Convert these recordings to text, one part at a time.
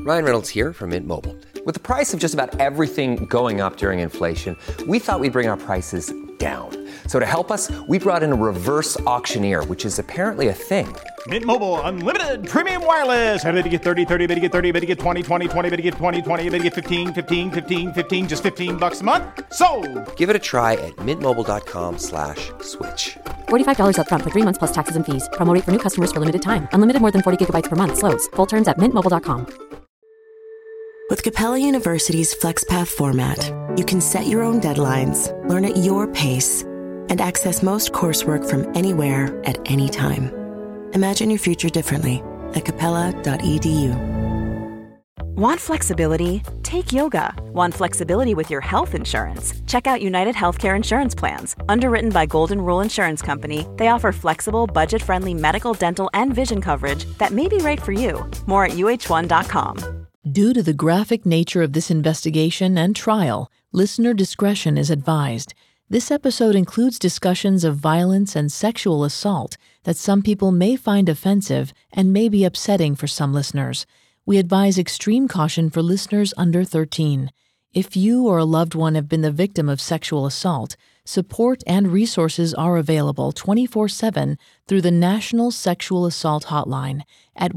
Ryan Reynolds here from Mint Mobile. With the price of just about everything going up during inflation, we thought we'd bring our prices down. So to help us, we brought in a reverse auctioneer, which is apparently a thing. Mint Mobile Unlimited Premium Wireless. How to get 30, 30, bit to get 30, bit to get 20, 20, 20, bit to get 20, 20, bit to get 15, 15, 15, 15, just $15 a month? Sold! Give it a try at mintmobile.com/switch. $45 up front for 3 months plus taxes and fees. Promo rate for new customers for limited time. Unlimited more than 40 gigabytes per month. Slows full terms at mintmobile.com. With Capella University's FlexPath format, you can set your own deadlines, learn at your pace, and access most coursework from anywhere at any time. Imagine your future differently at capella.edu. Want flexibility? Take yoga. Want flexibility with your health insurance? Check out United Healthcare Insurance Plans. Underwritten by Golden Rule Insurance Company, they offer flexible, budget-friendly medical, dental, and vision coverage that may be right for you. More at uh1.com. Due to the graphic nature of this investigation and trial, listener discretion is advised. This episode includes discussions of violence and sexual assault that some people may find offensive and may be upsetting for some listeners. We advise extreme caution for listeners under 13. If you or a loved one have been the victim of sexual assault, support and resources are available 24/7 through the National Sexual Assault Hotline at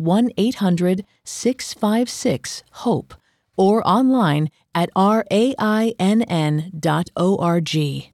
1-800-656-HOPE or online at rainn.org.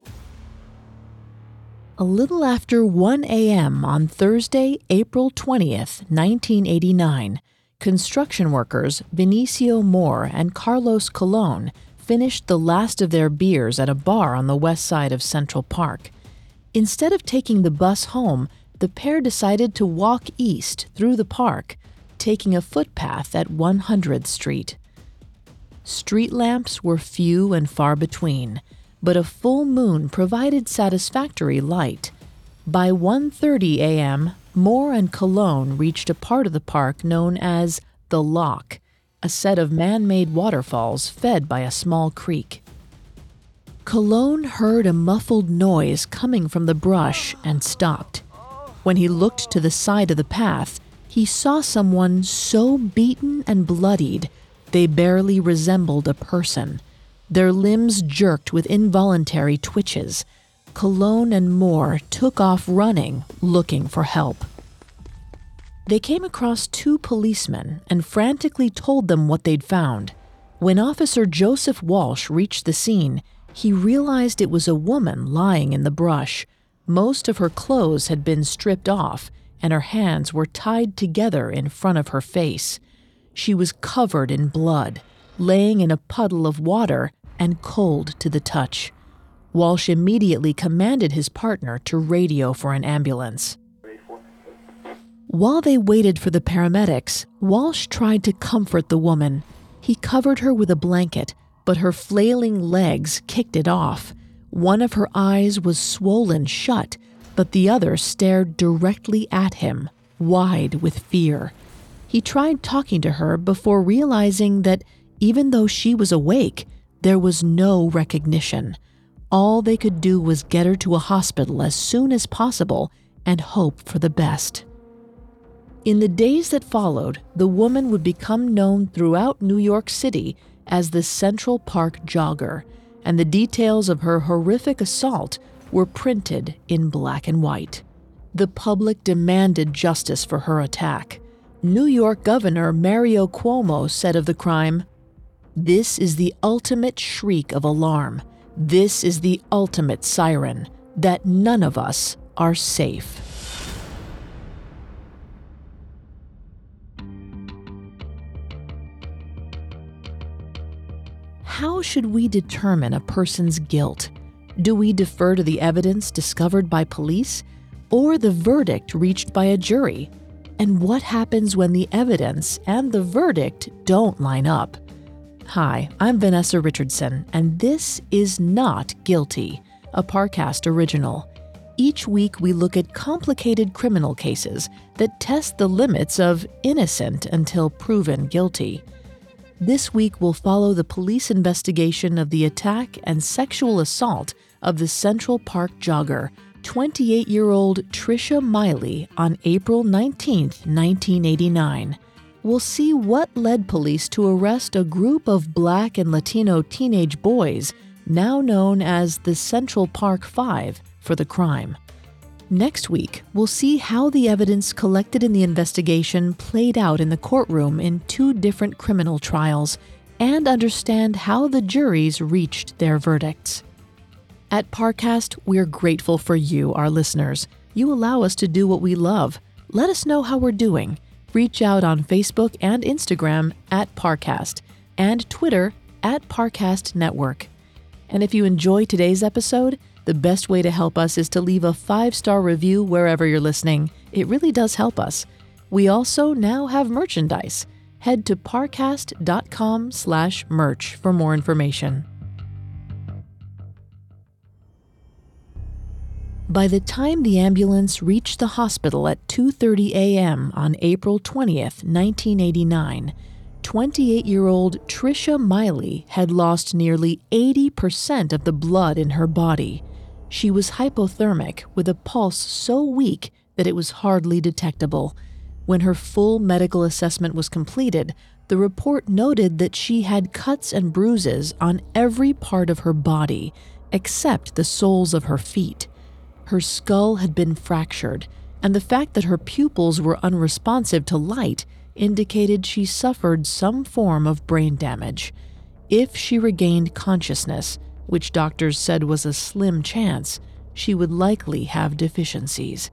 A little after 1 a.m. on Thursday, April 20th, 1989, construction workers Benicio Moore and Carlos Colon finished the last of their beers at a bar on the west side of Central Park. Instead of taking the bus home, the pair decided to walk east through the park, taking a footpath at 100th Street. Street lamps were few and far between, but a full moon provided satisfactory light. By 1:30 a.m., Moore and Colon reached a part of the park known as the Lock, a set of man-made waterfalls fed by a small creek. Colon heard a muffled noise coming from the brush and stopped. When he looked to the side of the path, he saw someone so beaten and bloodied they barely resembled a person. Their limbs jerked with involuntary twitches. Colon and Moore took off running, looking for help. They came across two policemen and frantically told them what they'd found. When Officer Joseph Walsh reached the scene, he realized it was a woman lying in the brush. Most of her clothes had been stripped off, and her hands were tied together in front of her face. She was covered in blood, laying in a puddle of water and cold to the touch. Walsh immediately commanded his partner to radio for an ambulance. While they waited for the paramedics, Walsh tried to comfort the woman. He covered her with a blanket, but her flailing legs kicked it off. One of her eyes was swollen shut, but the other stared directly at him, wide with fear. He tried talking to her before realizing that even though she was awake, there was no recognition. All they could do was get her to a hospital as soon as possible and hope for the best. In the days that followed, the woman would become known throughout New York City as the Central Park Jogger, and the details of her horrific assault were printed in black and white. The public demanded justice for her attack. New York Governor Mario Cuomo said of the crime, "This is the ultimate shriek of alarm. This is the ultimate siren, that none of us are safe." How should we determine a person's guilt? Do we defer to the evidence discovered by police or the verdict reached by a jury? And what happens when the evidence and the verdict don't line up? Hi, I'm Vanessa Richardson, and this is Not Guilty, a Parcast original. Each week we look at complicated criminal cases that test the limits of innocent until proven guilty. This week we'll follow the police investigation of the attack and sexual assault of the Central Park Jogger, 28-year-old Tricia Miley, on April 19, 1989. we'll see what led police to arrest a group of Black and Latino teenage boys, now known as the Central Park Five, for the crime. Next week, we'll see how the evidence collected in the investigation played out in the courtroom in 2 different criminal trials, and understand how the juries reached their verdicts. At Parcast, we're grateful for you, our listeners. You allow us to do what we love. Let us know how we're doing. Reach out on Facebook and Instagram at Parcast, and Twitter at Parcast Network. And if you enjoy today's episode, the best way to help us is to leave a 5-star review wherever you're listening. It really does help us. We also now have merchandise. Head to parcast.com/merch for more information. By the time the ambulance reached the hospital at 2:30 a.m. on April 20th, 1989, 28-year-old Tricia Miley had lost nearly 80% of the blood in her body. She was hypothermic with a pulse so weak that it was hardly detectable. When her full medical assessment was completed, the report noted that she had cuts and bruises on every part of her body, except the soles of her feet. Her skull had been fractured, and the fact that her pupils were unresponsive to light indicated she suffered some form of brain damage. If she regained consciousness, which doctors said was a slim chance, she would likely have deficiencies.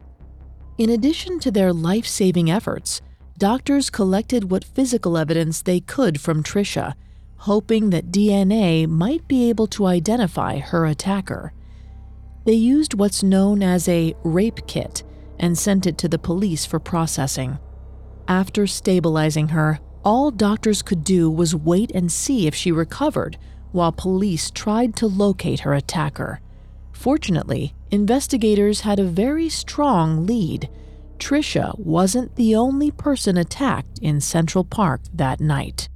In addition to their life-saving efforts, doctors collected what physical evidence they could from Tricia, hoping that DNA might be able to identify her attacker. They used what's known as a rape kit and sent it to the police for processing. After stabilizing her, all doctors could do was wait and see if she recovered, while police tried to locate her attacker. Fortunately, investigators had a very strong lead. Tricia wasn't the only person attacked in Central Park that night.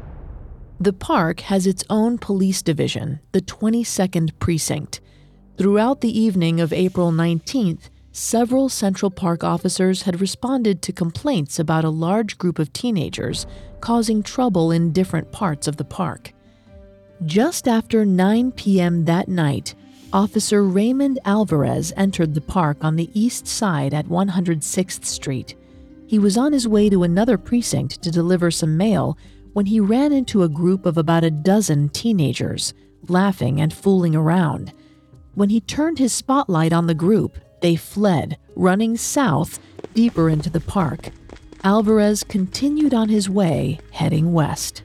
The park has its own police division, the 22nd Precinct. Throughout the evening of April 19th, several Central Park officers had responded to complaints about a large group of teenagers causing trouble in different parts of the park. Just after 9 p.m. that night, Officer Raymond Alvarez entered the park on the east side at 106th Street. He was on his way to another precinct to deliver some mail when he ran into a group of about a dozen teenagers, laughing and fooling around. When he turned his spotlight on the group, they fled, running south, deeper into the park. Alvarez continued on his way, heading west.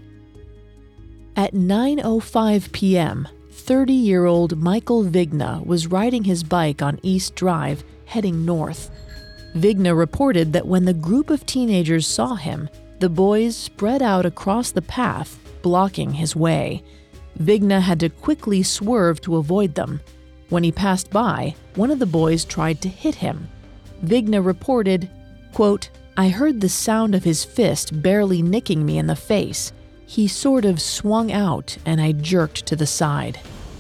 At 9:05 p.m., 30-year-old Michael Vigna was riding his bike on East Drive, heading north. Vigna reported that when the group of teenagers saw him, the boys spread out across the path, blocking his way. Vigna had to quickly swerve to avoid them. When he passed by, one of the boys tried to hit him. Vigna reported, quote, "I heard the sound of his fist barely nicking me in the face. He sort of swung out and I jerked to the side."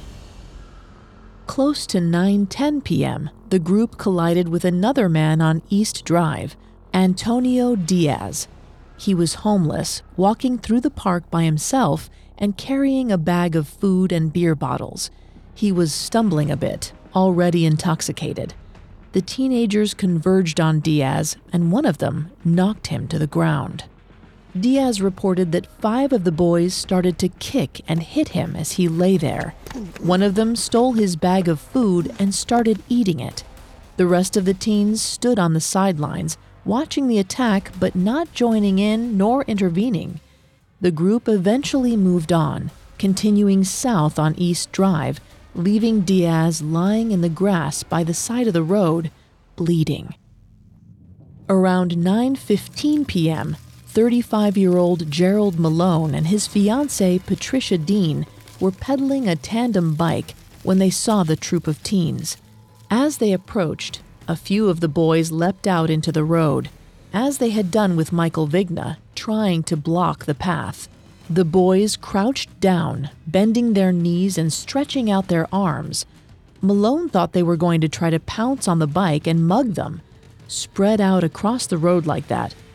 Close to 9:10 p.m., the group collided with another man on East Drive, Antonio Diaz. He was homeless, walking through the park by himself and carrying a bag of food and beer bottles. He was stumbling a bit, already intoxicated. The teenagers converged on Diaz, and one of them knocked him to the ground. Diaz reported that 5 of the boys started to kick and hit him as he lay there. One of them stole his bag of food and started eating it. The rest of the teens stood on the sidelines, watching the attack but not joining in nor intervening. The group eventually moved on, continuing south on East Drive, leaving Diaz lying in the grass by the side of the road, bleeding. Around 9:15 p.m., 35-year-old Gerald Malone and his fiancée Patricia Dean were pedaling a tandem bike when they saw the troop of teens. As they approached, a few of the boys leapt out into the road, as they had done with Michael Vigna, trying to block the path. The boys crouched down, bending their knees and stretching out their arms. Malone thought they were going to try to pounce on the bike and mug them. Spread out across the road like that,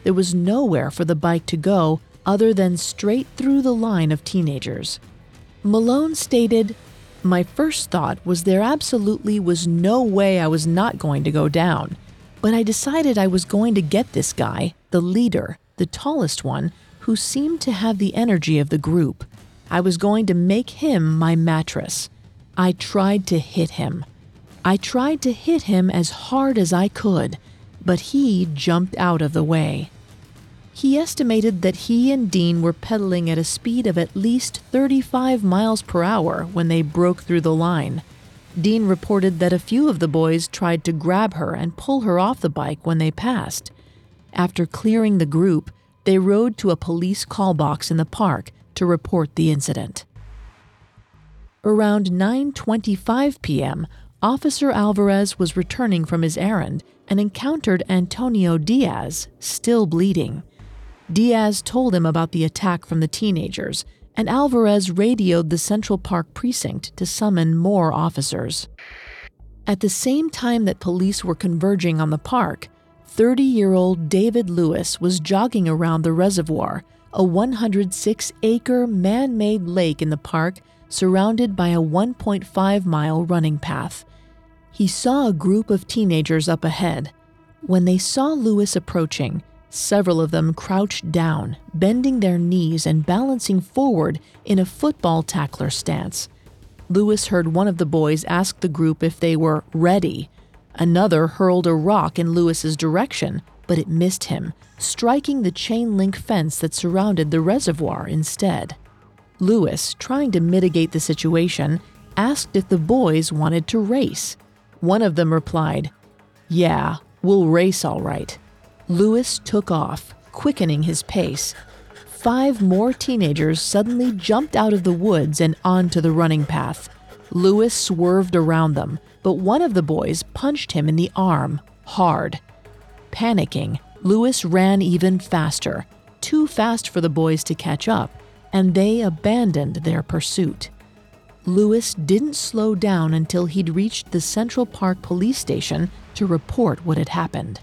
there was nowhere for the bike to go other than straight through the line of teenagers. Malone stated, "My first thought was there absolutely was no way I was not going to go down, but I decided I was going to get this guy, the leader, the tallest one, who seemed to have the energy of the group. I was going to make him my mattress. I tried to hit him. I tried to hit him as hard as I could, but he jumped out of the way." He estimated that he and Dean were pedaling at a speed of at least 35 miles per hour when they broke through the line. Dean reported that a few of the boys tried to grab her and pull her off the bike when they passed. After clearing the group, they rode to a police call box in the park to report the incident. Around 9:25 p.m., Officer Alvarez was returning from his errand and encountered Antonio Diaz, still bleeding. Diaz told him about the attack from the teenagers, and Alvarez radioed the Central Park precinct to summon more officers. At the same time that police were converging on the park, 30-year-old David Lewis was jogging around the reservoir, a 106-acre man-made lake in the park surrounded by a 1.5-mile running path. He saw a group of teenagers up ahead. When they saw Lewis approaching, several of them crouched down, bending their knees and balancing forward in a football tackler stance. Lewis heard one of the boys ask the group if they were ready. Another hurled a rock in Lewis's direction, but it missed him, striking the chain-link fence that surrounded the reservoir instead. Lewis, trying to mitigate the situation, asked if the boys wanted to race. One of them replied, "Yeah, we'll race all right." Lewis took off, quickening his pace. 5 more teenagers suddenly jumped out of the woods and onto the running path. Lewis swerved around them, but one of the boys punched him in the arm, hard. Panicking, Lewis ran even faster, too fast for the boys to catch up, and they abandoned their pursuit. Lewis didn't slow down until he'd reached the Central Park police station to report what had happened.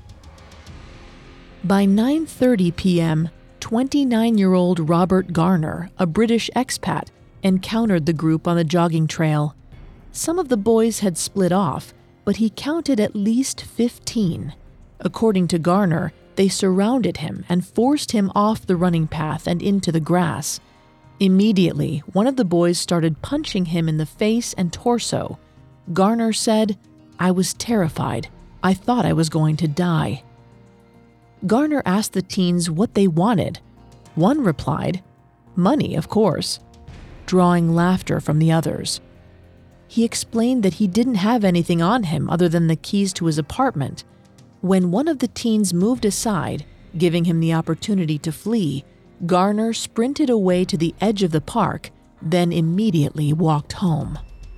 By 9:30 p.m., 29-year-old Robert Garner, a British expat, encountered the group on the jogging trail. Some of the boys had split off, but he counted at least 15. According to Garner, they surrounded him and forced him off the running path and into the grass. Immediately, one of the boys started punching him in the face and torso. Garner said, "I was terrified. I thought I was going to die." Garner asked the teens what they wanted. One replied, "Money, of course," drawing laughter from the others. He explained that he didn't have anything on him other than the keys to his apartment. When one of the teens moved aside, giving him the opportunity to flee, Garner sprinted away to the edge of the park, then immediately walked home.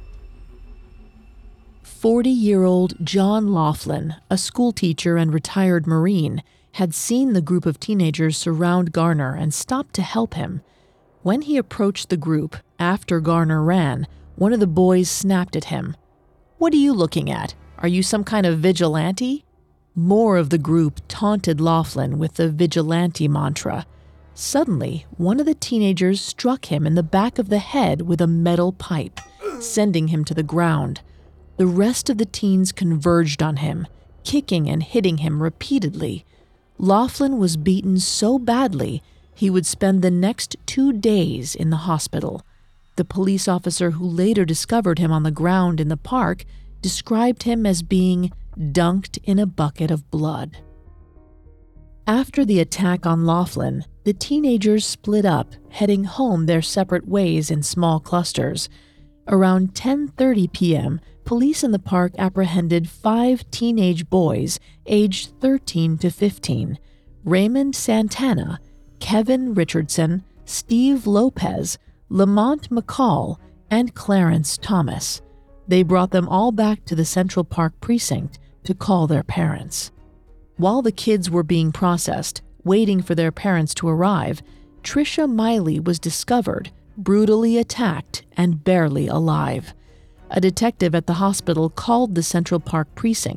40-year-old John Laughlin, a schoolteacher and retired Marine, had seen the group of teenagers surround Garner and stopped to help him. When he approached the group, after Garner ran, one of the boys snapped at him. "What are you looking at? Are you some kind of vigilante?" More of the group taunted Laughlin with the vigilante mantra. Suddenly, one of the teenagers struck him in the back of the head with a metal pipe, sending him to the ground. The rest of the teens converged on him, kicking and hitting him repeatedly. Laughlin was beaten so badly, he would spend the next 2 days in the hospital. The police officer who later discovered him on the ground in the park described him as being dunked in a bucket of blood. After the attack on Laughlin, the teenagers split up, heading home their separate ways in small clusters. Around 10:30 p.m., police in the park apprehended 5 teenage boys aged 13 to 15, Raymond Santana, Kevin Richardson, Steve Lopez, Lamont McCall, and Clarence Thomas. They brought them all back to the Central Park precinct to call their parents. While the kids were being processed, waiting for their parents to arrive, Tricia Miley was discovered, brutally attacked, and barely alive. A detective at the hospital called the Central Park precinct,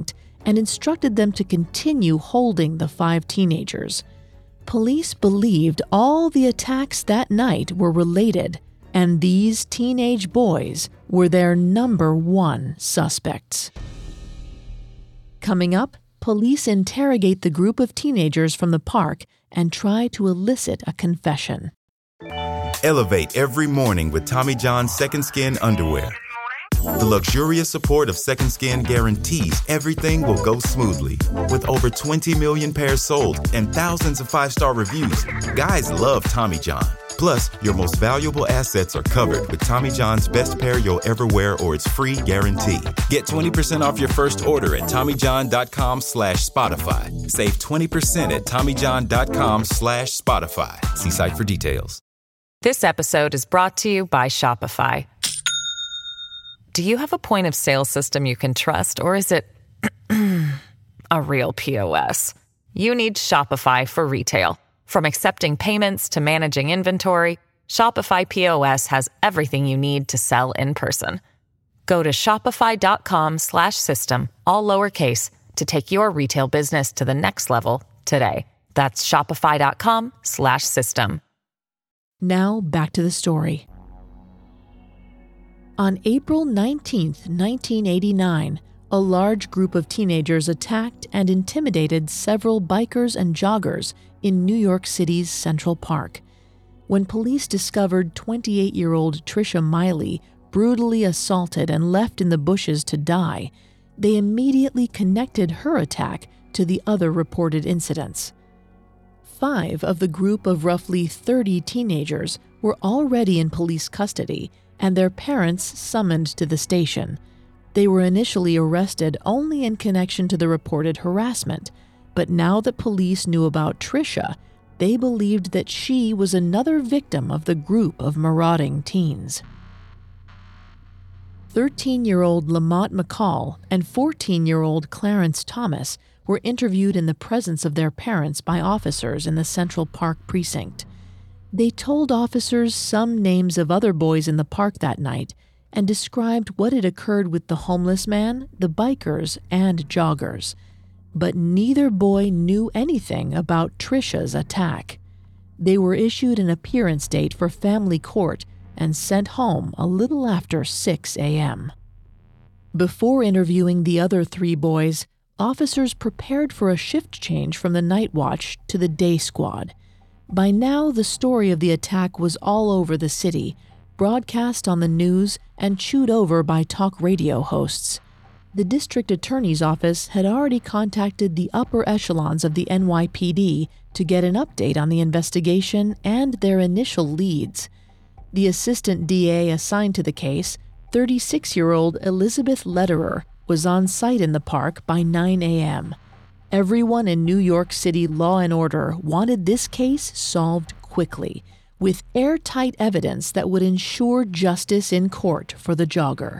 and instructed them to continue holding the 5 teenagers. Police believed all the attacks that night were related, and these teenage boys were their number 1 suspects. Coming up, police interrogate the group of teenagers from the park and try to elicit a confession. Elevate every morning with Tommy John's Second Skin underwear. The luxurious support of Second Skin guarantees everything will go smoothly. With over 20 million pairs sold and thousands of 5-star reviews, guys love Tommy John. Plus, your most valuable assets are covered with Tommy John's best pair you'll ever wear or its free guarantee. Get 20% off your first order at TommyJohn.com/Spotify. Save 20% at TommyJohn.com/Spotify. See site for details. This episode is brought to you by Shopify. Do you have a point of sale system you can trust, or is it a real POS? You need Shopify for retail. From accepting payments to managing inventory, Shopify POS has everything you need to sell in person. Go to shopify.com/system, all lowercase, to take your retail business to the next level today. That's shopify.com/system. Now back to the story. On April 19, 1989, a large group of teenagers attacked and intimidated several bikers and joggers in New York City's Central Park. When police discovered 28-year-old Tricia Miley brutally assaulted and left in the bushes to die, they immediately connected her attack to the other reported incidents. 5 of the group of roughly 30 teenagers were already in police custody and their parents summoned to the station. They were initially arrested only in connection to the reported harassment, but now that police knew about Tricia, they believed that she was another victim of the group of marauding teens. 13-year-old Lamont McCall and 14-year-old Clarence Thomas were interviewed in the presence of their parents by officers in the Central Park precinct. They told officers some names of other boys in the park that night and described what had occurred with the homeless man, the bikers, and joggers. But neither boy knew anything about Tricia's attack. They were issued an appearance date for family court and sent home a little after 6 a.m. Before interviewing the other 3 boys, officers prepared for a shift change from the night watch to the day squad. By now, the story of the attack was all over the city, broadcast on the news and chewed over by talk radio hosts. The district attorney's office had already contacted the upper echelons of the NYPD to get an update on the investigation and their initial leads. The assistant DA assigned to the case, 36-year-old Elizabeth Lederer, was on site in the park by 9 a.m. Everyone in New York City law and order wanted this case solved quickly, with airtight evidence that would ensure justice in court for the jogger.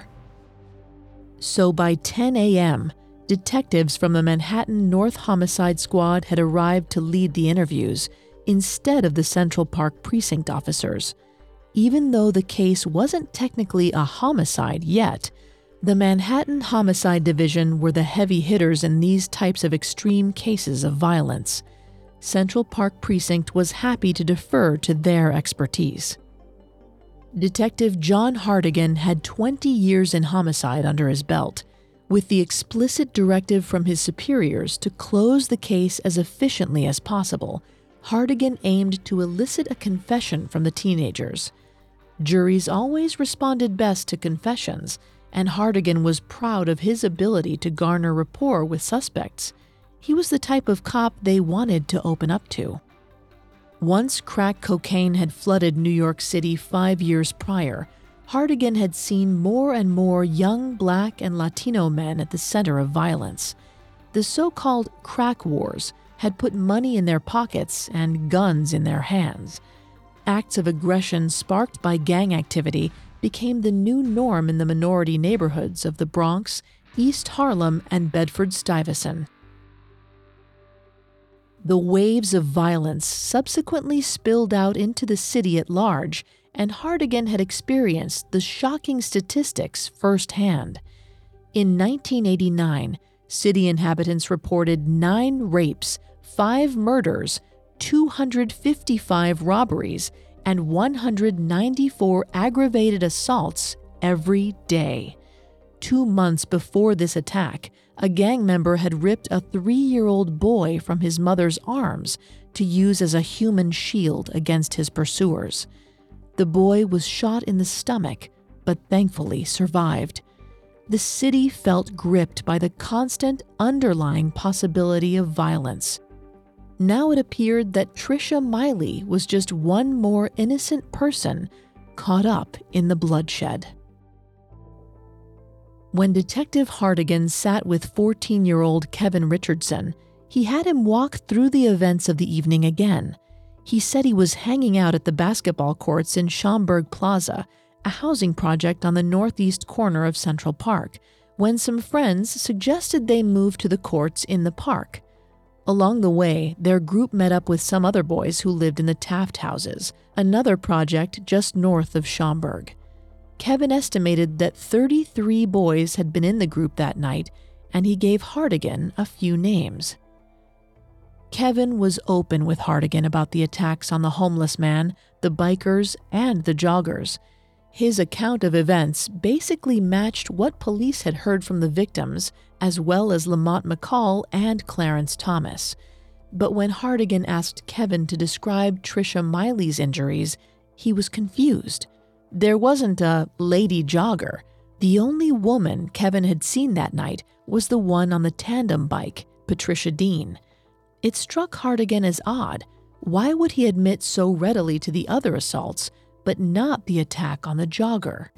So by 10 a.m., detectives from the Manhattan North Homicide Squad had arrived to lead the interviews, instead of the Central Park precinct officers. Even though the case wasn't technically a homicide yet, the Manhattan Homicide Division were the heavy hitters in these types of extreme cases of violence. Central Park Precinct was happy to defer to their expertise. Detective John Hartigan had 20 years in homicide under his belt, with the explicit directive from his superiors to close the case as efficiently as possible. Hartigan aimed to elicit a confession from the teenagers. Juries always responded best to confessions, and Hartigan was proud of his ability to garner rapport with suspects. He was the type of cop they wanted to open up to. Once crack cocaine had flooded New York City 5 years prior, Hartigan had seen more and more young Black and Latino men at the center of violence. The so-called crack wars had put money in their pockets and guns in their hands. Acts of aggression sparked by gang activity became the new norm in the minority neighborhoods of the Bronx, East Harlem, and Bedford-Stuyvesant. The waves of violence subsequently spilled out into the city at large, and Hartigan had experienced the shocking statistics firsthand. In 1989, City inhabitants reported 9 rapes, 5 murders, 255 robberies, and 194 aggravated assaults every day. 2 months before this attack, a gang member had ripped a 3-year-old boy from his mother's arms to use as a human shield against his pursuers. The boy was shot in the stomach, but thankfully survived. The city felt gripped by the constant underlying possibility of violence. Now it appeared that Tricia Miley was just one more innocent person caught up in the bloodshed. When Detective Hartigan sat with 14-year-old Kevin Richardson, he had him walk through the events of the evening again. He said he was hanging out at the basketball courts in Schaumburg Plaza, a housing project on the northeast corner of Central Park, when some friends suggested they move to the courts in the park. Along the way, their group met up with some other boys who lived in the Taft houses, another project just north of Schaumburg. Kevin estimated that 33 boys had been in the group that night, and he gave Hartigan a few names. Kevin was open with Hartigan about the attacks on the homeless man, the bikers, and the joggers. His account of events basically matched what police had heard from the victims, as well as Lamont McCall and Clarence Thomas. But when Hartigan asked Kevin to describe Tricia Miley's injuries, he was confused. There wasn't a lady jogger. The only woman Kevin had seen that night was the one on the tandem bike, Patricia Dean. It struck Hartigan as odd. Why would he admit so readily to the other assaults, but not the attack on the jogger?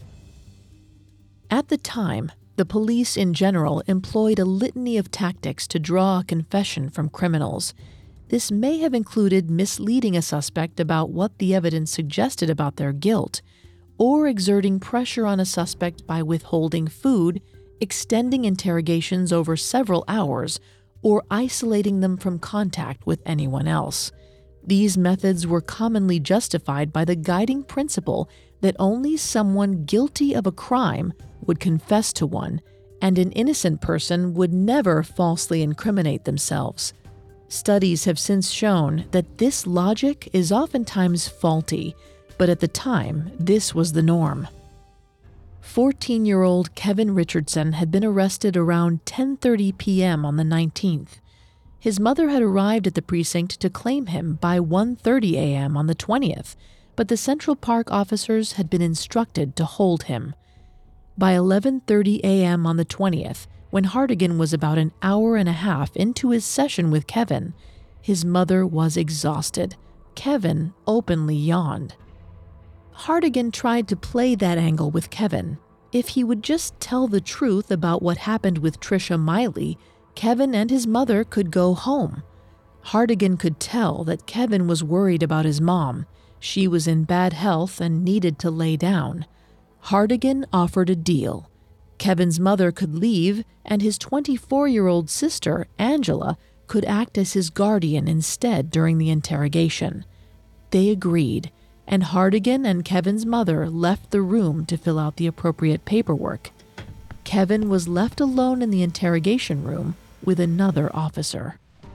At the time, the police in general employed a litany of tactics to draw a confession from criminals. This may have included misleading a suspect about what the evidence suggested about their guilt, or exerting pressure on a suspect by withholding food, extending interrogations over several hours, or isolating them from contact with anyone else. These methods were commonly justified by the guiding principle that only someone guilty of a crime would confess to one, and an innocent person would never falsely incriminate themselves. Studies have since shown that this logic is oftentimes faulty, but at the time, this was the norm. 14-year-old Kevin Richardson had been arrested around 10:30 p.m. on the 19th. His mother had arrived at the precinct to claim him by 1:30 a.m. on the 20th, but the Central Park officers had been instructed to hold him. By 11:30 a.m. on the 20th, when Hartigan was about an hour and a half into his session with Kevin, his mother was exhausted. Kevin openly yawned. Hartigan tried to play that angle with Kevin. If he would just tell the truth about what happened with Tricia Miley, Kevin and his mother could go home. Hartigan could tell that Kevin was worried about his mom. She was in bad health and needed to lay down. Hartigan offered a deal. Kevin's mother could leave, and his 24-year-old sister, Angela, could act as his guardian instead during the interrogation. They agreed, and Hartigan and Kevin's mother left the room to fill out the appropriate paperwork. Kevin was left alone in the interrogation room with another officer.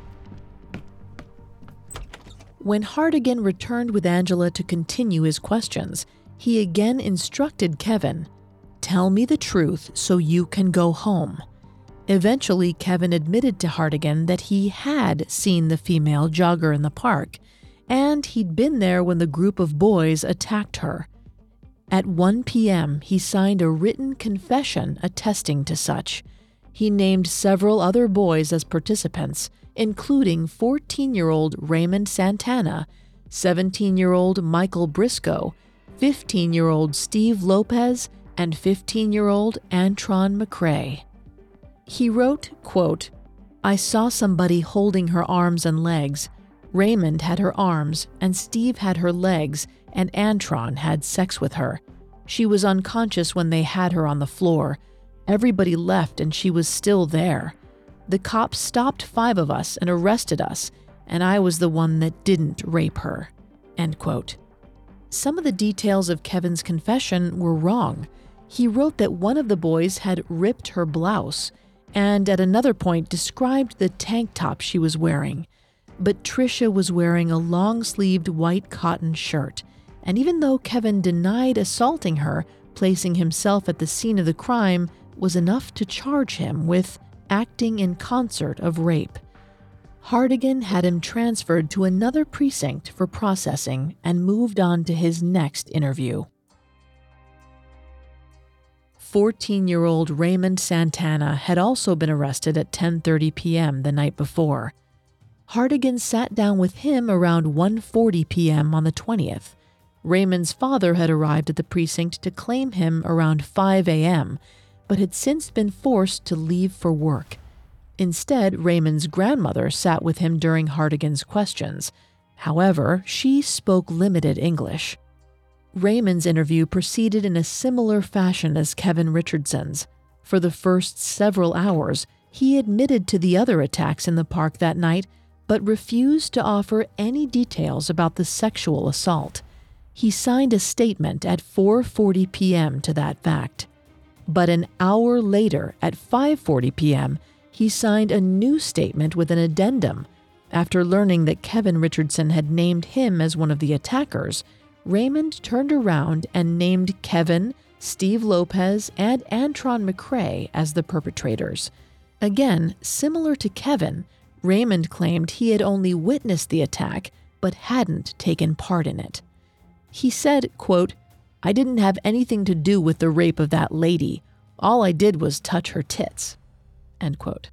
When Hartigan returned with Angela to continue his questions, he again instructed Kevin, "Tell me the truth so you can go home." Eventually, Kevin admitted to Hartigan that he had seen the female jogger in the park, and he'd been there when the group of boys attacked her. At 1 p.m., he signed a written confession attesting to such. He named several other boys as participants, including 14-year-old Raymond Santana, 17-year-old Michael Briscoe, 15-year-old Steve Lopez, and 15-year-old Antron McCrae. He wrote, quote, "I saw somebody holding her arms and legs. Raymond had her arms, and Steve had her legs, and Antron had sex with her. She was unconscious when they had her on the floor. Everybody left, and she was still there. The cops stopped 5 of us and arrested us, and I was the one that didn't rape her." End quote. Some of the details of Kevin's confession were wrong. He wrote that one of the boys had ripped her blouse. and at another point described the tank top she was wearing. But Tricia was wearing a long-sleeved white cotton shirt, and even though Kevin denied assaulting her, placing himself at the scene of the crime was enough to charge him with acting in concert of rape. Hartigan had him transferred to another precinct for processing and moved on to his next interview. 14-year-old Raymond Santana had also been arrested at 10:30 p.m. the night before. Hartigan sat down with him around 1:40 p.m. on the 20th. Raymond's father had arrived at the precinct to claim him around 5 a.m., but had since been forced to leave for work. Instead, Raymond's grandmother sat with him during Hartigan's questions. However, she spoke limited English. Raymond's interview proceeded in a similar fashion as Kevin Richardson's. For the first several hours, he admitted to the other attacks in the park that night, but refused to offer any details about the sexual assault. He signed a statement at 4:40 p.m. to that fact. But an hour later, at 5:40 p.m., he signed a new statement with an addendum. After learning that Kevin Richardson had named him as one of the attackers, Raymond turned around and named Kevin, Steve Lopez, and Antron McCray as the perpetrators. Again, similar to Kevin, Raymond claimed he had only witnessed the attack but hadn't taken part in it. He said, quote, "I didn't have anything to do with the rape of that lady. All I did was touch her tits." End quote.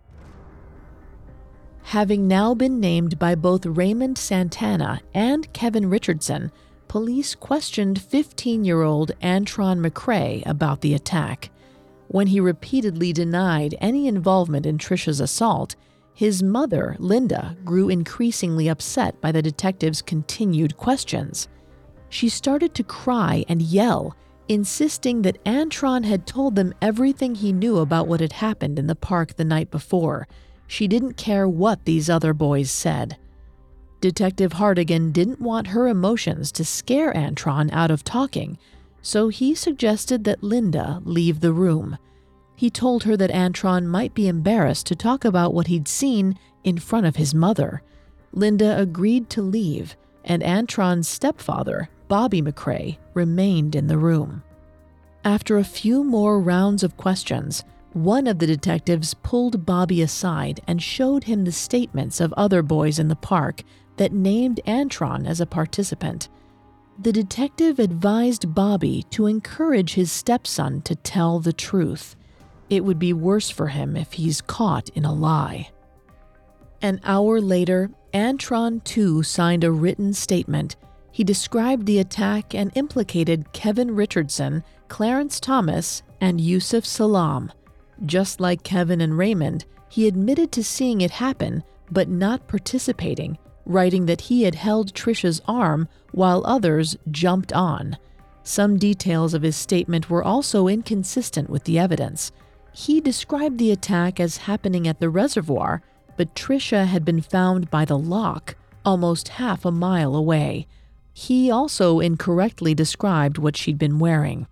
Having now been named by both Raymond Santana and Kevin Richardson, police questioned 15-year-old Antron McCray about the attack. When he repeatedly denied any involvement in Tricia's assault, his mother, Linda, grew increasingly upset by the detectives' continued questions. She started to cry and yell, insisting that Antron had told them everything he knew about what had happened in the park the night before. She didn't care what these other boys said. Detective Hartigan didn't want her emotions to scare Antron out of talking, so he suggested that Linda leave the room. He told her that Antron might be embarrassed to talk about what he'd seen in front of his mother. Linda agreed to leave, and Antron's stepfather, Bobby McCray, remained in the room. After a few more rounds of questions, one of the detectives pulled Bobby aside and showed him the statements of other boys in the park that named Antron as a participant. The detective advised Bobby to encourage his stepson to tell the truth. It would be worse for him if he's caught in a lie. An hour later, Antron too signed a written statement. He described the attack and implicated Kevin Richardson, Clarence Thomas, and Yusuf Salam. Just like Kevin and Raymond, he admitted to seeing it happen, but not participating, writing that he had held Tricia's arm while others jumped on. Some details of his statement were also inconsistent with the evidence. He described the attack as happening at the reservoir, but Tricia had been found by the lock, almost half a mile away. He also incorrectly described what she'd been wearing.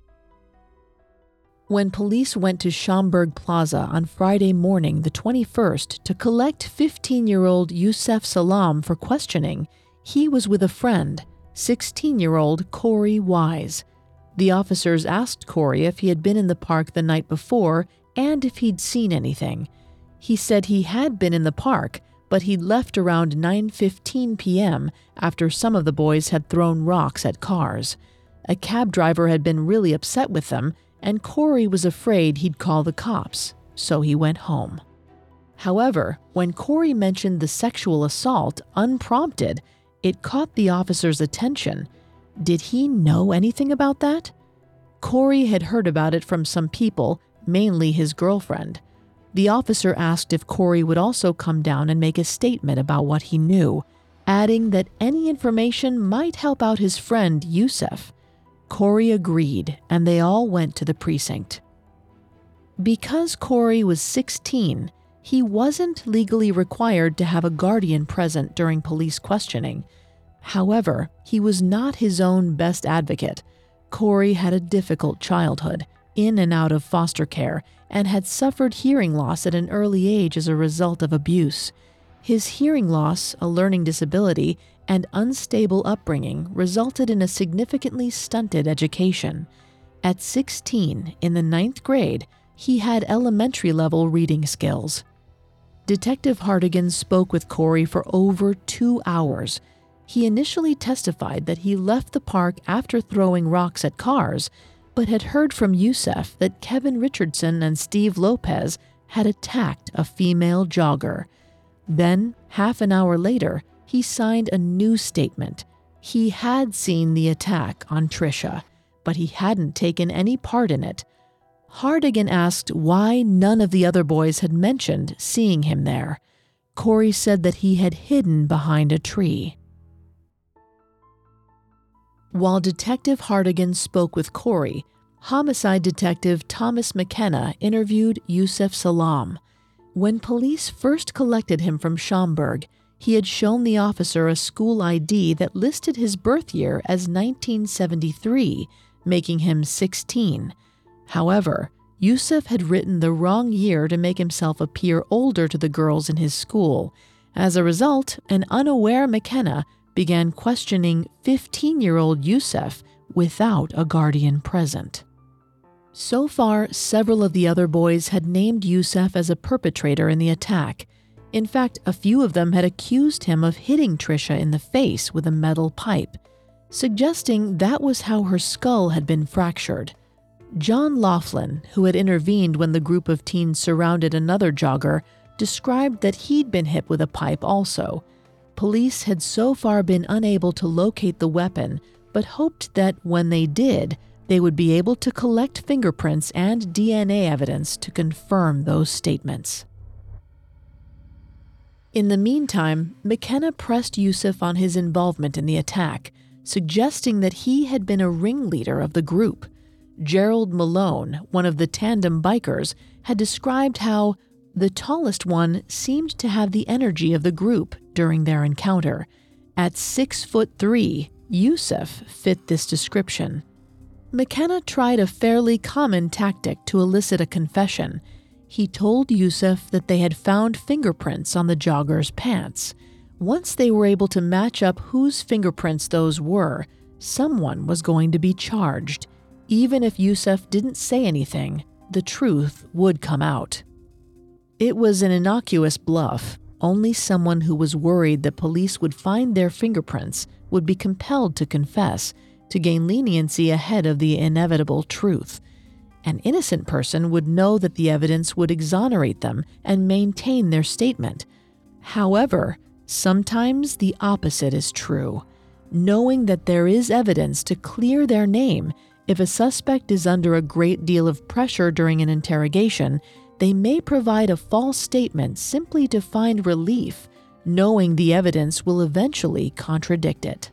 When police went to Schomburg Plaza on Friday morning, the 21st, to collect 15-year-old Yusuf Salam for questioning, he was with a friend, 16-year-old Corey Wise. The officers asked Corey if he had been in the park the night before and if he'd seen anything. He said he had been in the park, but he'd left around 9:15 p.m. after some of the boys had thrown rocks at cars. A cab driver had been really upset with them, and Corey was afraid he'd call the cops, so he went home. However, when Corey mentioned the sexual assault unprompted, it caught the officer's attention. Did he know anything about that? Corey had heard about it from some people, mainly his girlfriend. The officer asked if Corey would also come down and make a statement about what he knew, adding that any information might help out his friend Yusuf. Corey agreed, and they all went to the precinct. Because Corey was 16, he wasn't legally required to have a guardian present during police questioning. However, he was not his own best advocate. Corey had a difficult childhood. in and out of foster care and had suffered hearing loss at an early age as a result of abuse. His hearing loss, a learning disability, and unstable upbringing resulted in a significantly stunted education. At 16, in the 9th grade, he had elementary-level reading skills. Detective Hartigan spoke with Corey for over 2 hours. He initially testified that he left the park after throwing rocks at cars, but had heard from Yusef that Kevin Richardson and Steve Lopez had attacked a female jogger. Then, half an hour later, he signed a new statement. He had seen the attack on Trisha, but he hadn't taken any part in it. Hartigan asked why none of the other boys had mentioned seeing him there. Corey said that he had hidden behind a tree. While Detective Hartigan spoke with Corey, homicide detective Thomas McKenna interviewed Yusef Salaam. When police first collected him from Schaumburg, he had shown the officer a school ID that listed his birth year as 1973, making him 16. However, Yusef had written the wrong year to make himself appear older to the girls in his school. As a result, an unaware McKenna began questioning 15-year-old Yusef without a guardian present. So far, several of the other boys had named Yusef as a perpetrator in the attack. In fact, a few of them had accused him of hitting Trisha in the face with a metal pipe, suggesting that was how her skull had been fractured. John Laughlin, who had intervened when the group of teens surrounded another jogger, described that he'd been hit with a pipe also. Police had so far been unable to locate the weapon, but hoped that when they did, they would be able to collect fingerprints and DNA evidence to confirm those statements. In the meantime, McKenna pressed Yusef on his involvement in the attack, suggesting that he had been a ringleader of the group. Gerald Malone, one of the tandem bikers, had described how the tallest one seemed to have the energy of the group during their encounter. At 6'3", Yusef fit this description. McKenna tried a fairly common tactic to elicit a confession. He told Yusef that they had found fingerprints on the jogger's pants. Once they were able to match up whose fingerprints those were, someone was going to be charged. Even if Yusef didn't say anything, the truth would come out. It was an innocuous bluff. Only someone who was worried that police would find their fingerprints would be compelled to confess to gain leniency ahead of the inevitable truth. An innocent person would know that the evidence would exonerate them and maintain their statement. However, sometimes the opposite is true. Knowing that there is evidence to clear their name, if a suspect is under a great deal of pressure during an interrogation, they may provide a false statement simply to find relief, knowing the evidence will eventually contradict it.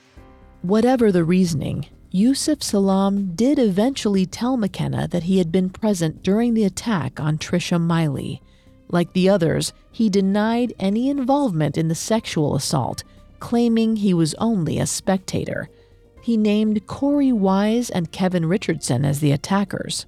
Whatever the reasoning, Yusef Salaam did eventually tell McKenna that he had been present during the attack on Trisha Miley. Like the others, he denied any involvement in the sexual assault, claiming he was only a spectator. He named Corey Wise and Kevin Richardson as the attackers.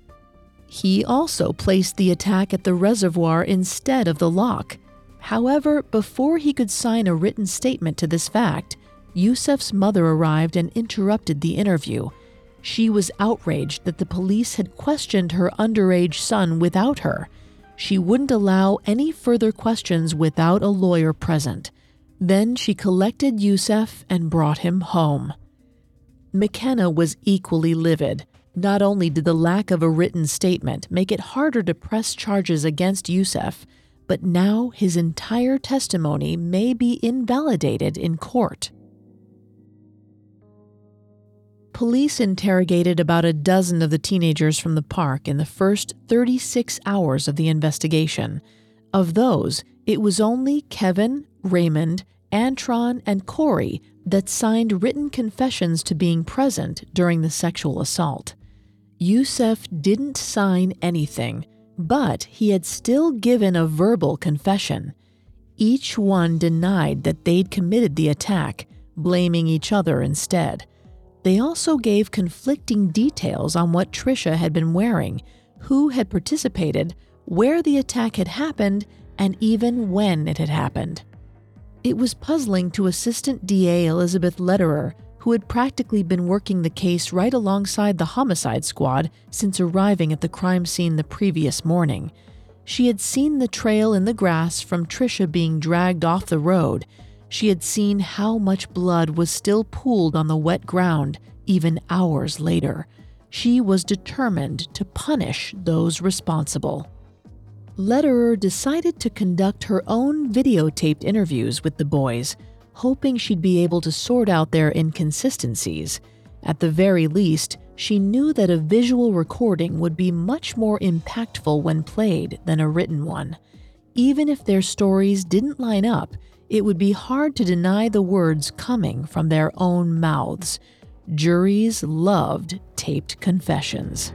He also placed the attack at the reservoir instead of the lock. However, before he could sign a written statement to this fact, Yusef's mother arrived and interrupted the interview. She was outraged that the police had questioned her underage son without her. She wouldn't allow any further questions without a lawyer present. Then she collected Yusef and brought him home. McKenna was equally livid. Not only did the lack of a written statement make it harder to press charges against Yusef, but now his entire testimony may be invalidated in court. Police interrogated about a dozen of the teenagers from the park in the first 36 hours of the investigation. Of those, it was only Kevin, Raymond, Antron, and Corey that signed written confessions to being present during the sexual assault. Yusef didn't sign anything, but he had still given a verbal confession. Each one denied that they'd committed the attack, blaming each other instead. They also gave conflicting details on what Tricia had been wearing, who had participated, where the attack had happened, and even when it had happened. It was puzzling to Assistant DA Elizabeth Lederer, who had practically been working the case right alongside the homicide squad since arriving at the crime scene the previous morning. She had seen the trail in the grass from Tricia being dragged off the road. She had seen how much blood was still pooled on the wet ground, even hours later. She was determined to punish those responsible. Lederer decided to conduct her own videotaped interviews with the boys, hoping she'd be able to sort out their inconsistencies. At the very least, she knew that a visual recording would be much more impactful when played than a written one. Even if their stories didn't line up, it would be hard to deny the words coming from their own mouths. Juries loved taped confessions.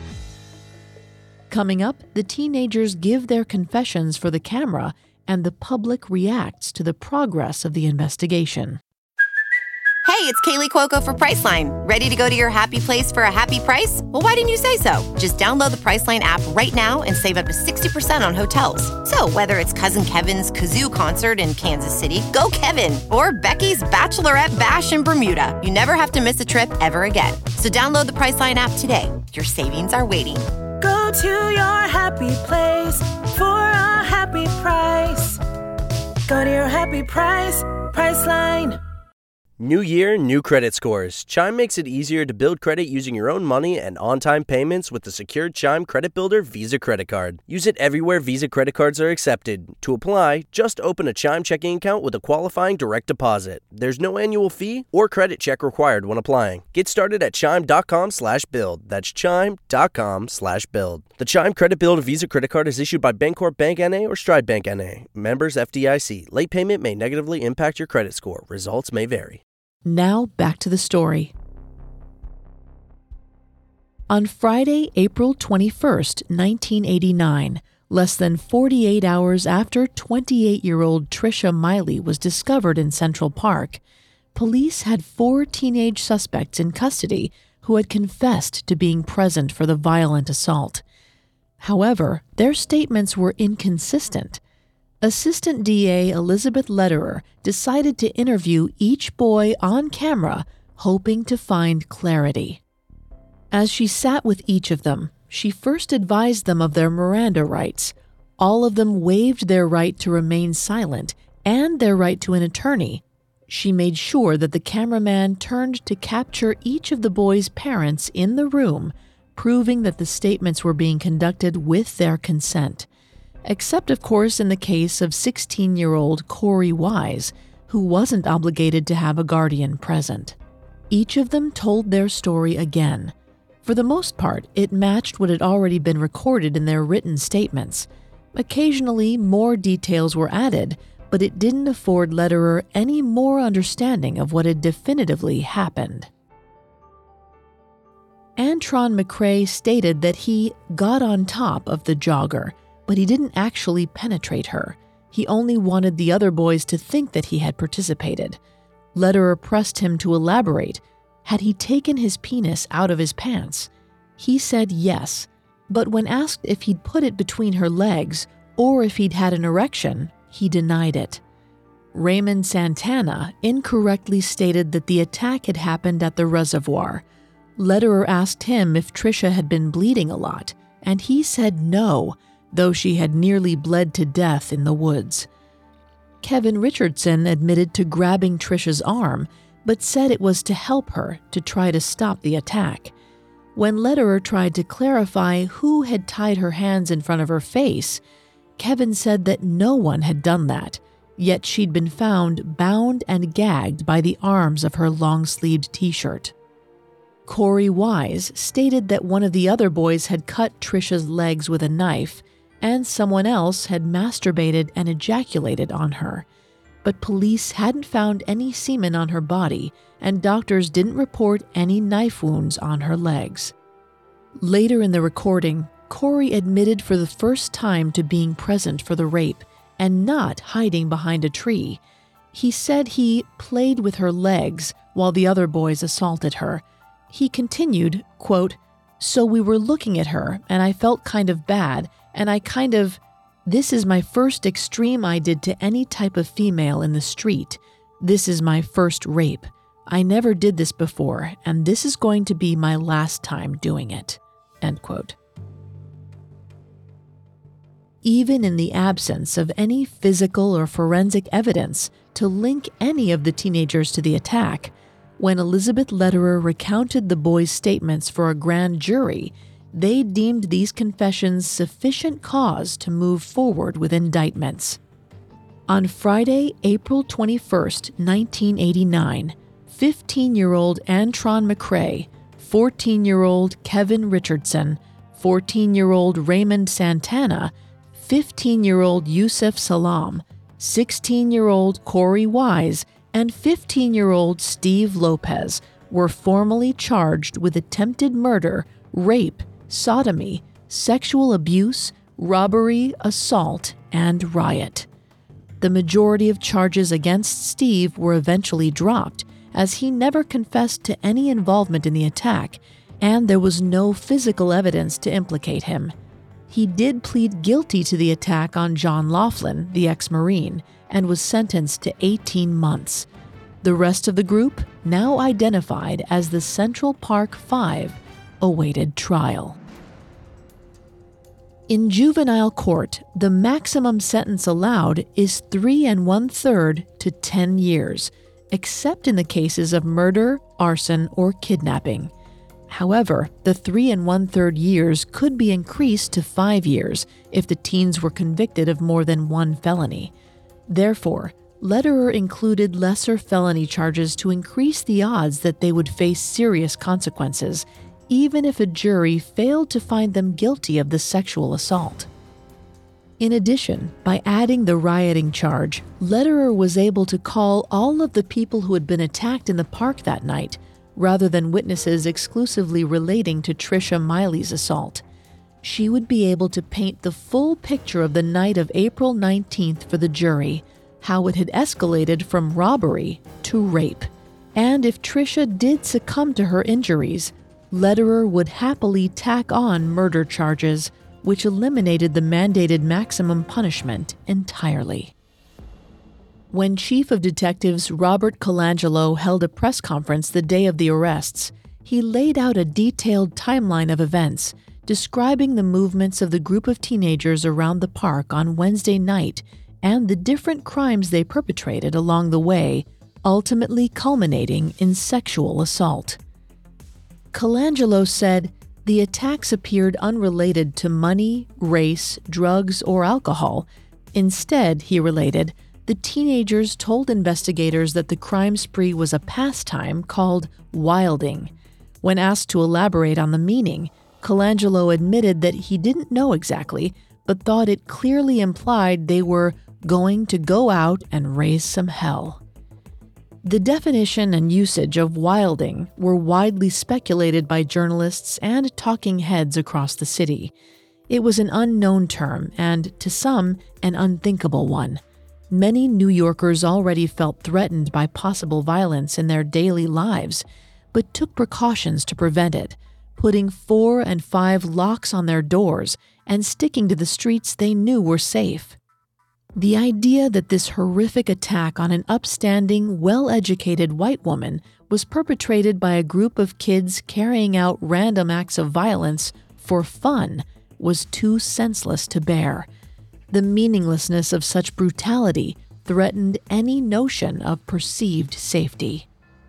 Coming up, the teenagers give their confessions for the camera, and the public reacts to the progress of the investigation. Hey, it's Kaylee Cuoco for Priceline. Ready to go to your happy place for a happy price? Well, why didn't you say so? Just download the Priceline app right now and save up to 60% on hotels. So whether it's Cousin Kevin's Kazoo Concert in Kansas City, go Kevin, or Becky's Bachelorette Bash in Bermuda, you never have to miss a trip ever again. So download the Priceline app today. Your savings are waiting. Go to your happy place for a happy price. Go to your happy price, Priceline. New year, new credit scores. Chime makes it easier to build credit using your own money and on-time payments with the secured Chime Credit Builder Visa Credit Card. Use it everywhere Visa credit cards are accepted. To apply, just open a Chime checking account with a qualifying direct deposit. There's no annual fee or credit check required when applying. Get started at chime.com/build. That's chime.com/build. The Chime Credit Builder Visa Credit Card is issued by Bancorp Bank N.A. or Stride Bank N.A. Members FDIC. Late payment may negatively impact your credit score. Results may vary. Now back to the story. On Friday, April 21st, 1989, less than 48 hours after 28-year-old Tricia Miley was discovered in Central Park, police had 4 teenage suspects in custody who had confessed to being present for the violent assault. However, their statements were inconsistent. Assistant DA Elizabeth Lederer decided to interview each boy on camera, hoping to find clarity. As she sat with each of them, she first advised them of their Miranda rights. All of them waived their right to remain silent and their right to an attorney. She made sure that the cameraman turned to capture each of the boys' parents in the room, proving that the statements were being conducted with their consent. Except, of course, in the case of 16-year-old Corey Wise, who wasn't obligated to have a guardian present. Each of them told their story again. For the most part, it matched what had already been recorded in their written statements. Occasionally, more details were added, but it didn't afford Lederer any more understanding of what had definitively happened. Antron McCrae stated that he got on top of the jogger, but he didn't actually penetrate her. He only wanted the other boys to think that he had participated. Lederer pressed him to elaborate. Had he taken his penis out of his pants? He said yes, but when asked if he'd put it between her legs or if he'd had an erection, he denied it. Raymond Santana incorrectly stated that the attack had happened at the reservoir. Lederer asked him if Tricia had been bleeding a lot, and he said no, though she had nearly bled to death in the woods. Kevin Richardson admitted to grabbing Tricia's arm, but said it was to help her to try to stop the attack. When Lederer tried to clarify who had tied her hands in front of her face, Kevin said that no one had done that, yet she'd been found bound and gagged by the arms of her long-sleeved t-shirt. Corey Wise stated that one of the other boys had cut Tricia's legs with a knife, and someone else had masturbated and ejaculated on her. But police hadn't found any semen on her body, and doctors didn't report any knife wounds on her legs. Later in the recording, Corey admitted for the first time to being present for the rape and not hiding behind a tree. He said he played with her legs, while the other boys assaulted her. He continued, quote, "So we were looking at her, and I felt kind of bad, and this is my first extreme I did to any type of female in the street. This is my first rape. I never did this before, and this is going to be my last time doing it." End quote. Even in the absence of any physical or forensic evidence to link any of the teenagers to the attack, when Elizabeth Lederer recounted the boys' statements for a grand jury, they deemed these confessions sufficient cause to move forward with indictments. On Friday, April 21, 1989, 15-year-old Antron McCray, 14-year-old Kevin Richardson, 14-year-old Raymond Santana, 15-year-old Yusef Salam, 16-year-old Corey Wise, and 15-year-old Steve Lopez were formally charged with attempted murder, rape, sodomy, sexual abuse, robbery, assault, and riot. The majority of charges against Steve were eventually dropped, as he never confessed to any involvement in the attack, and there was no physical evidence to implicate him. He did plead guilty to the attack on John Laughlin, the ex-Marine, and was sentenced to 18 months. The rest of the group, now identified as the Central Park Five, awaited trial. In juvenile court, the maximum sentence allowed is 3 1/3 to 10 years, except in the cases of murder, arson, or kidnapping. However, the 3 1/3 years could be increased to 5 years if the teens were convicted of more than one felony. Therefore, Lederer included lesser felony charges to increase the odds that they would face serious consequences, even if a jury failed to find them guilty of the sexual assault. In addition, by adding the rioting charge, Lederer was able to call all of the people who had been attacked in the park that night, rather than witnesses exclusively relating to Tricia Miley's assault. She would be able to paint the full picture of the night of April 19th for the jury, how it had escalated from robbery to rape. And if Tricia did succumb to her injuries, Lederer would happily tack on murder charges, which eliminated the mandated maximum punishment entirely. When Chief of Detectives Robert Colangelo held a press conference the day of the arrests, he laid out a detailed timeline of events, describing the movements of the group of teenagers around the park on Wednesday night and the different crimes they perpetrated along the way, ultimately culminating in sexual assault. Colangelo said, "The attacks appeared unrelated to money, race, drugs, or alcohol. Instead," he related, "the teenagers told investigators that the crime spree was a pastime called wilding." When asked to elaborate on the meaning, Colangelo admitted that he didn't know exactly, but thought it clearly implied they were going to go out and raise some hell. The definition and usage of wilding were widely speculated by journalists and talking heads across the city. It was an unknown term and, to some, an unthinkable one. Many New Yorkers already felt threatened by possible violence in their daily lives, but took precautions to prevent it, putting 4 and 5 locks on their doors and sticking to the streets they knew were safe. The idea that this horrific attack on an upstanding, well-educated white woman was perpetrated by a group of kids carrying out random acts of violence for fun was too senseless to bear. The meaninglessness of such brutality threatened any notion of perceived safety.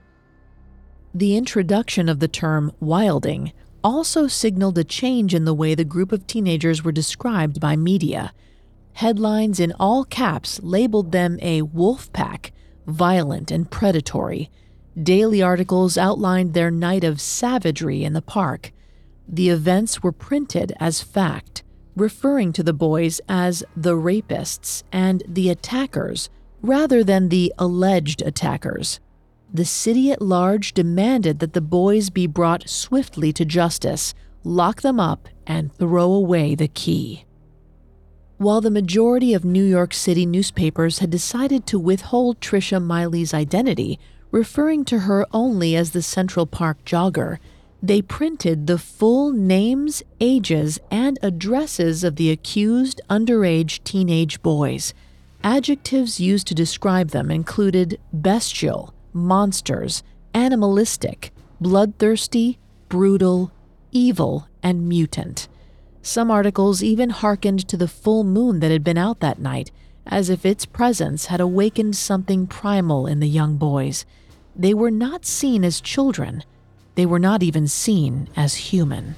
The introduction of the term wilding also signaled a change in the way the group of teenagers were described by media. Headlines in all caps labeled them a wolf pack, violent and predatory. Daily articles outlined their night of savagery in the park. The events were printed as fact, referring to the boys as the rapists and the attackers, rather than the alleged attackers. The city at large demanded that the boys be brought swiftly to justice, lock them up, and throw away the key. While the majority of New York City newspapers had decided to withhold Tricia Miley's identity, referring to her only as the Central Park jogger. They printed the full names, ages, and addresses of the accused underage teenage boys. Adjectives used to describe them included bestial, monsters, animalistic, bloodthirsty, brutal, evil, and mutant. Some articles even hearkened to the full moon that had been out that night, as if its presence had awakened something primal in the young boys. They were not seen as children. They were not even seen as human.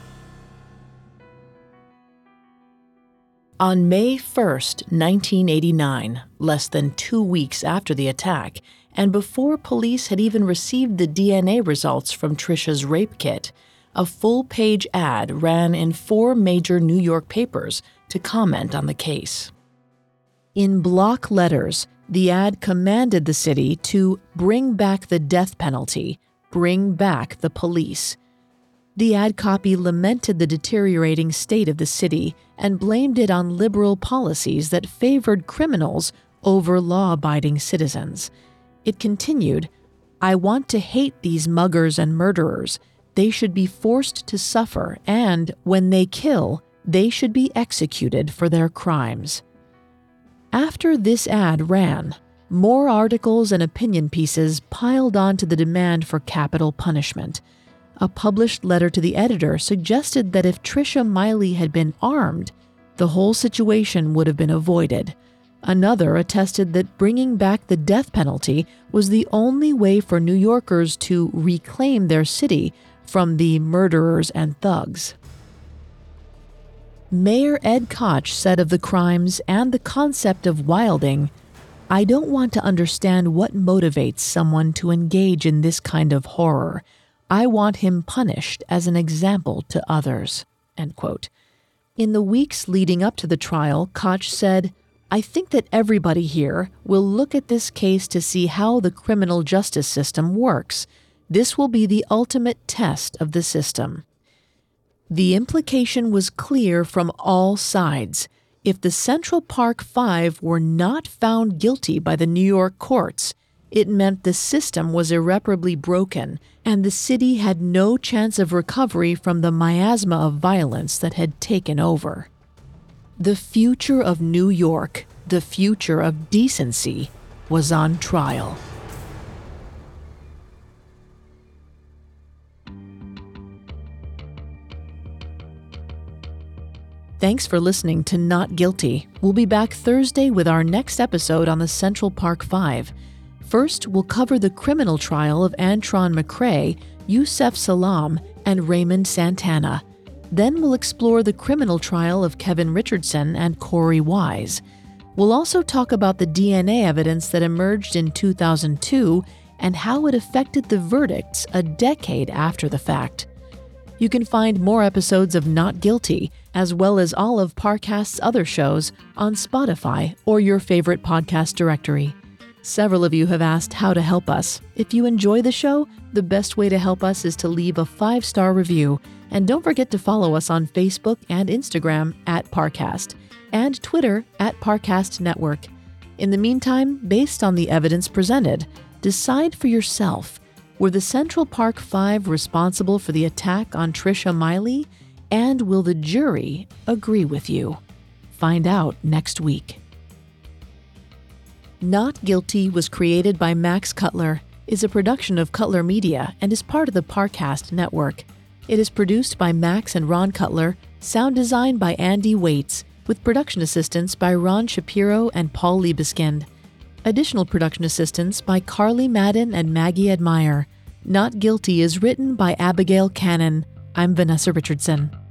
On May 1st, 1989, less than 2 weeks after the attack, and before police had even received the DNA results from Trisha's rape kit, a full-page ad ran in 4 major New York papers to comment on the case. In block letters, the ad commanded the city to bring back the death penalty, bring back the police. The ad copy lamented the deteriorating state of the city and blamed it on liberal policies that favored criminals over law-abiding citizens. It continued, "I want to hate these muggers and murderers. They should be forced to suffer, and when they kill, they should be executed for their crimes." After this ad ran, more articles and opinion pieces piled onto the demand for capital punishment. A published letter to the editor suggested that if Trisha Miley had been armed, the whole situation would have been avoided. Another attested that bringing back the death penalty was the only way for New Yorkers to reclaim their city from the murderers and thugs. Mayor Ed Koch said of the crimes and the concept of wilding, "I don't want to understand what motivates someone to engage in this kind of horror. I want him punished as an example to others." End quote. In the weeks leading up to the trial, Koch said, "I think that everybody here will look at this case to see how the criminal justice system works. This will be the ultimate test of the system." The implication was clear from all sides. If the Central Park Five were not found guilty by the New York courts, it meant the system was irreparably broken, and the city had no chance of recovery from the miasma of violence that had taken over. The future of New York, the future of decency, was on trial. Thanks for listening to Not Guilty. We'll be back Thursday with our next episode on the Central Park Five. First, we'll cover the criminal trial of Antron McCray, Yusef Salaam, and Raymond Santana. Then we'll explore the criminal trial of Kevin Richardson and Corey Wise. We'll also talk about the DNA evidence that emerged in 2002 and how it affected the verdicts a decade after the fact. You can find more episodes of Not Guilty, as well as all of Parcast's other shows, on Spotify or your favorite podcast directory. Several of you have asked how to help us. If you enjoy the show, the best way to help us is to leave a 5-star review. And don't forget to follow us on Facebook and Instagram @Parcast, and Twitter @Parcast Network. In the meantime, based on the evidence presented, decide for yourself. Were the Central Park Five responsible for the attack on Trisha Miley? And will the jury agree with you? Find out next week. Not Guilty was created by Max Cutler, is a production of Cutler Media, and is part of the Parcast Network. It is produced by Max and Ron Cutler, sound design by Andy Waits, with production assistance by Ron Shapiro and Paul Liebeskind. Additional production assistance by Carly Madden and Maggie Admire. Not Guilty is written by Abigail Cannon. I'm Vanessa Richardson.